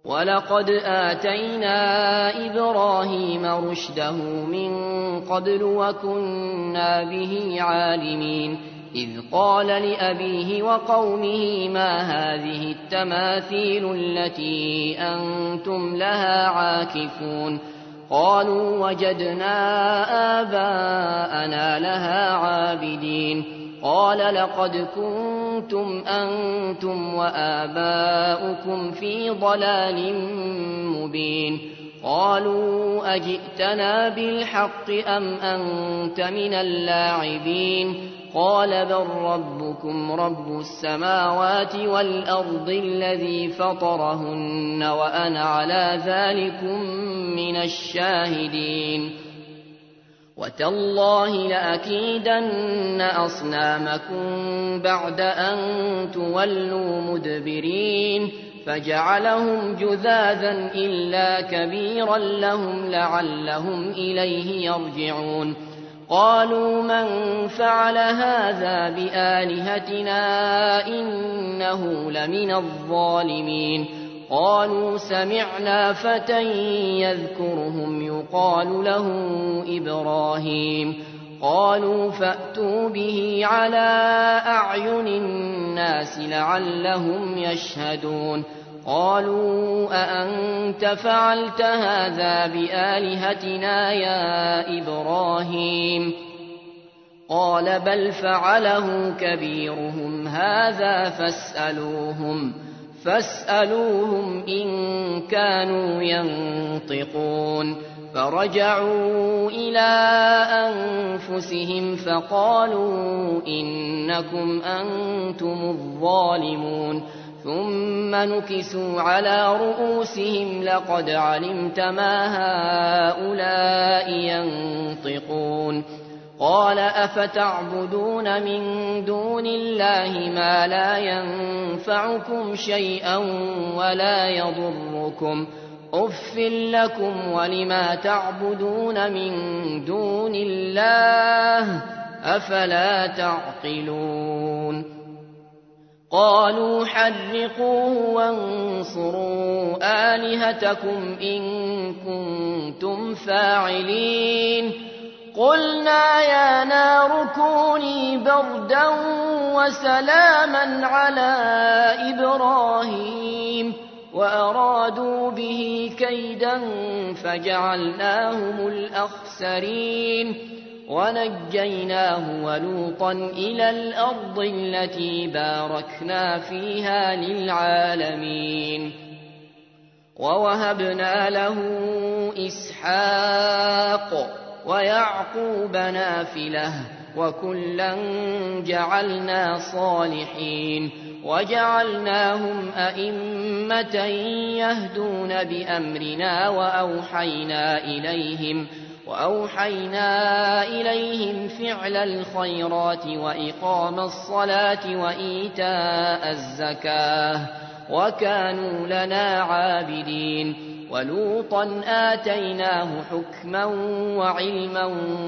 ولقد آتينا إبراهيم رشده من قبل وكنا به عالمين إذ قال لأبيه وقومه ما هذه التماثيل التي أنتم لها عاكفون قالوا وجدنا آباءنا لها عابدين قال لقد كنتم أنتم وآباؤكم في ضلال مبين قالوا أجئتنا بالحق أم أنت من اللاعبين قال بل ربكم رب السماوات والأرض الذي فطرهن وأنا على ذلكم من الشاهدين وتالله لأكيدن أصنامكم بعد أن تولوا مدبرين فجعلهم جذاذا إلا كبيرا لهم لعلهم إليه يرجعون قالوا من فعل هذا بآلهتنا إنه لمن الظالمين قالوا سمعنا فتى يذكرهم يقال له إبراهيم قالوا فأتوا به على أعين الناس لعلهم يشهدون قالوا أأنت فعلت هذا بآلهتنا يا إبراهيم قال بل فعله كبيرهم هذا فاسألوهم إن كانوا ينطقون فرجعوا إلى أنفسهم فقالوا إنكم أنتم الظالمون ثم نكسوا على رؤوسهم لقد علمت ما هؤلاء ينطقون قال أفتعبدون من دون الله ما لا ينفعكم شيئا ولا يضركم أف لكم ولما تعبدون من دون الله أفلا تعقلون قالوا حرقوه وانصروا آلهتكم إن كنتم فاعلين قلنا يا نار كوني بردا وسلاما على إبراهيم وأرادوا به كيدا فجعلناهم الأخسرين ونجيناه ولوطا إلى الأرض التي باركنا فيها للعالمين ووهبنا له إسحاق ويعقوب نافلة وكلا جعلنا صالحين وجعلناهم أئمة يهدون بأمرنا وأوحينا إليهم فعل الخيرات وإقام الصلاة وإيتاء الزكاة وكانوا لنا عابدين ولوطا آتيناه حكما وعلما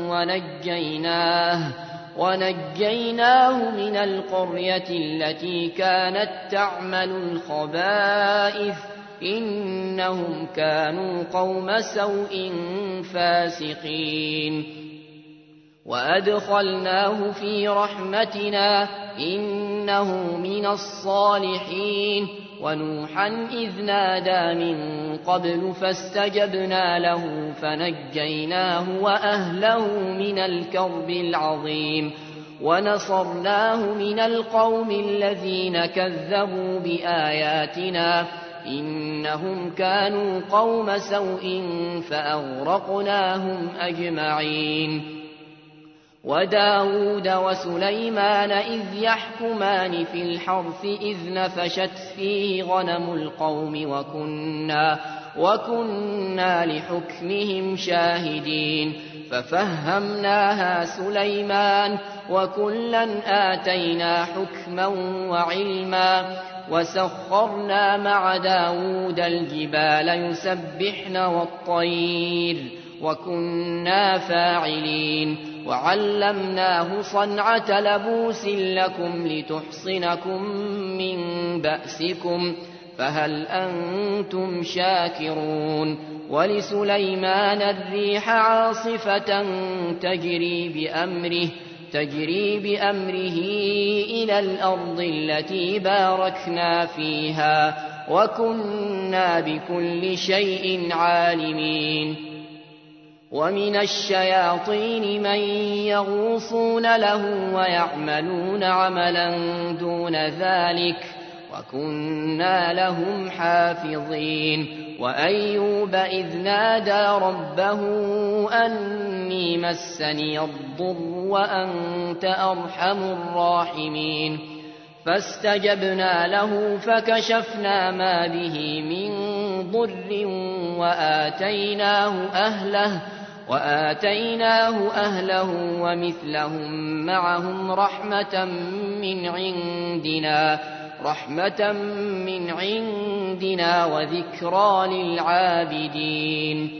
ونجيناه من القرية التي كانت تعمل الخبائث إنهم كانوا قوم سوء فاسقين وأدخلناه في رحمتنا إنه من الصالحين ونوحا إذ نادى من قبل فاستجبنا له فنجيناه وأهله من الكرب العظيم ونصرناه من القوم الذين كذبوا بآياتنا إنهم كانوا قوم سوء فأغرقناهم أجمعين وداود وسليمان إذ يحكمان في الحرث إذ نفشت فيه غنم القوم وكنا لحكمهم شاهدين ففهمناها سليمان وكلا آتينا حكما وعلما وسخرنا مع داود الجبال يسبحن والطير وكنا فاعلين وعلمناه صنعة لبوس لكم لتحصنكم من بأسكم فهل أنتم شاكرون ولسليمان الريح عاصفة تجري بأمره إلى الأرض التي باركنا فيها وكنا بكل شيء عالمين ومن الشياطين من يغوصون له ويعملون عملا دون ذلك وكنا لهم حافظين وأيوب إذ نادى ربه أني مسني الضر وأنت أرحم الراحمين فاستجبنا له فكشفنا ما به من ضر وآتيناه أهله ومثلهم معهم رحمة من عندنا وذكرى للعابدين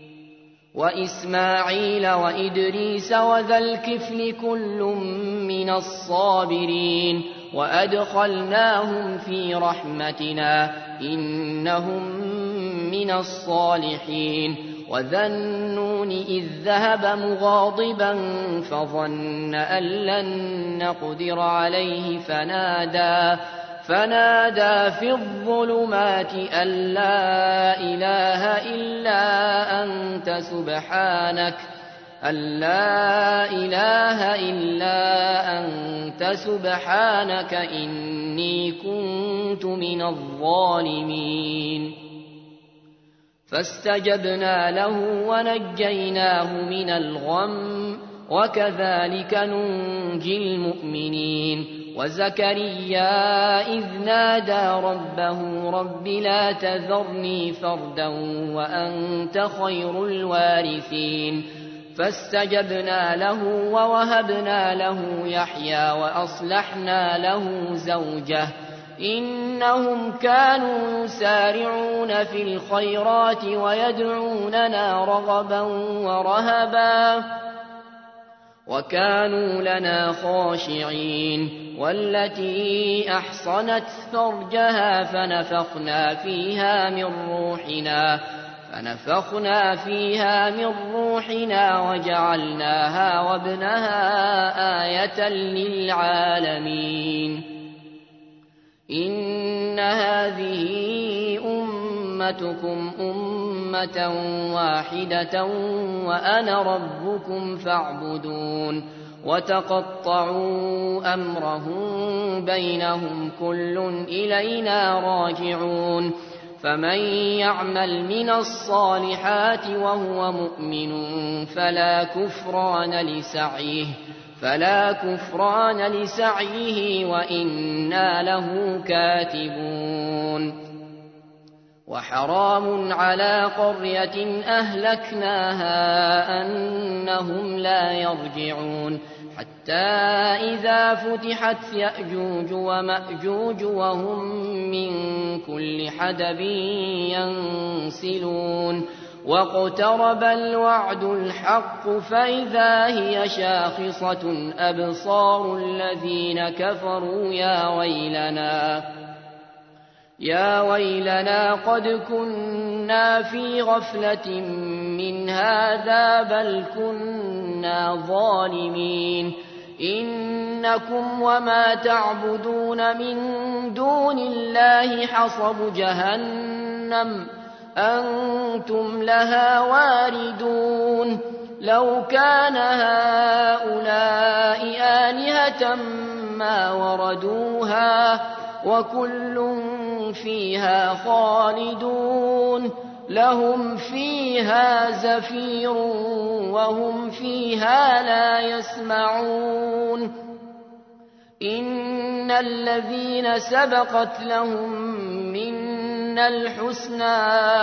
وإسماعيل وإدريس وذا الكفل كل من الصابرين وأدخلناهم في رحمتنا إنهم من الصالحين وذا النون إذ ذهب مغاضبا فظن أن لن نقدر عليه فنادى في الظلمات أن لا إله إلا أنت سبحانك إني كنت من الظالمين فاستجبنا له ونجيناه من الغم وكذلك ننجي المؤمنين وزكريا إذ نادى ربه رب لا تذرني فردا وأنت خير الوارثين فاستجبنا له ووهبنا له يحيى وأصلحنا له زوجه إنهم كانوا يسارعون في الخيرات ويدعوننا رغبا ورهبا وكانوا لنا خاشعين والتي أحصنت فرجها فنفخنا فيها من روحنا وجعلناها وابنها آية للعالمين إن هذه أمتكم أمة واحدة وأنا ربكم فاعبدون وتقطعوا أمرهم بينهم كل إلينا راجعون فمن يعمل من الصالحات وهو مؤمن فلا كفران لسعيه وإنا له كاتبون وحرام على قرية أهلكناها أنهم لا يرجعون حتى إذا فتحت يأجوج ومأجوج وهم من كل حدب ينسلون واقترب الوعد الحق فإذا هي شاخصة أبصار الذين كفروا يا ويلنا قد كنا في غفلة من هذا بل كنا ظالمين إنكم وما تعبدون من دون الله حصب جهنم أنتم لها واردون لو كان هؤلاء آلهة ما وردوها وكل فيها خالدون لهم فيها زفير وهم فيها لا يسمعون إن الذين سبقت لهم منا الحسنى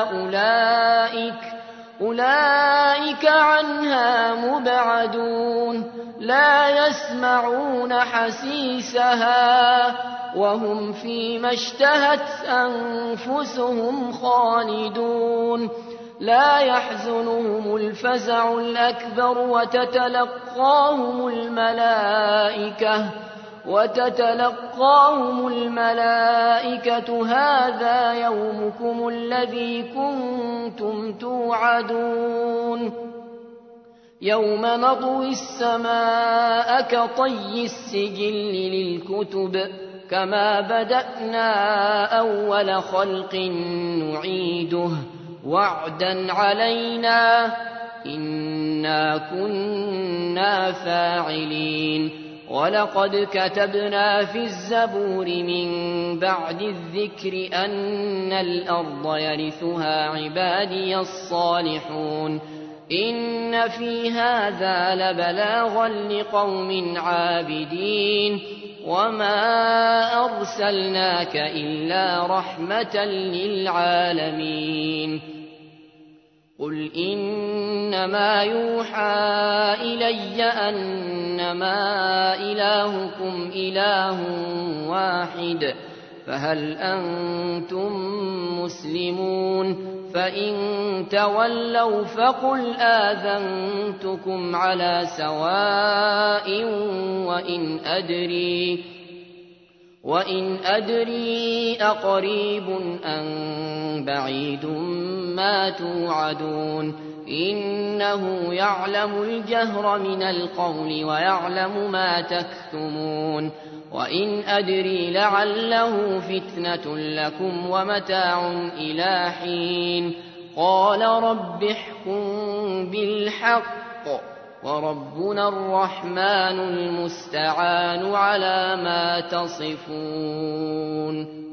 أولئك عنها مبعدون لا يسمعون حسيسها وهم فيما اشتهت أنفسهم خالدون لا يحزنهم الفزع الأكبر وتتلقاهم الملائكة وتتلقاهم الملائكة هذا يومكم الذي كنتم توعدون يوم نطوي السماء كطي السجل للكتب كما بدأنا أول خلق نعيده وعدا علينا إنا كنا فاعلين ولقد كتبنا في الزبور من بعد الذكر أن الأرض يرثها عبادي الصالحون إن في هذا لبلاغا لقوم عابدين وما أرسلناك إلا رحمة للعالمين قل إنما يوحى إلي أنما إلهكم إله واحد فهل أنتم مسلمون فإن تولوا فقل آذنتكم على سواء وإن أدري أقريب أم بعيد ما توعدون إنه يعلم الجهر من القول ويعلم ما تكتمون وإن أدري لعله فتنة لكم ومتاع إلى حين قال رب احكم بالحق وربنا الرحمن المستعان على ما تصفون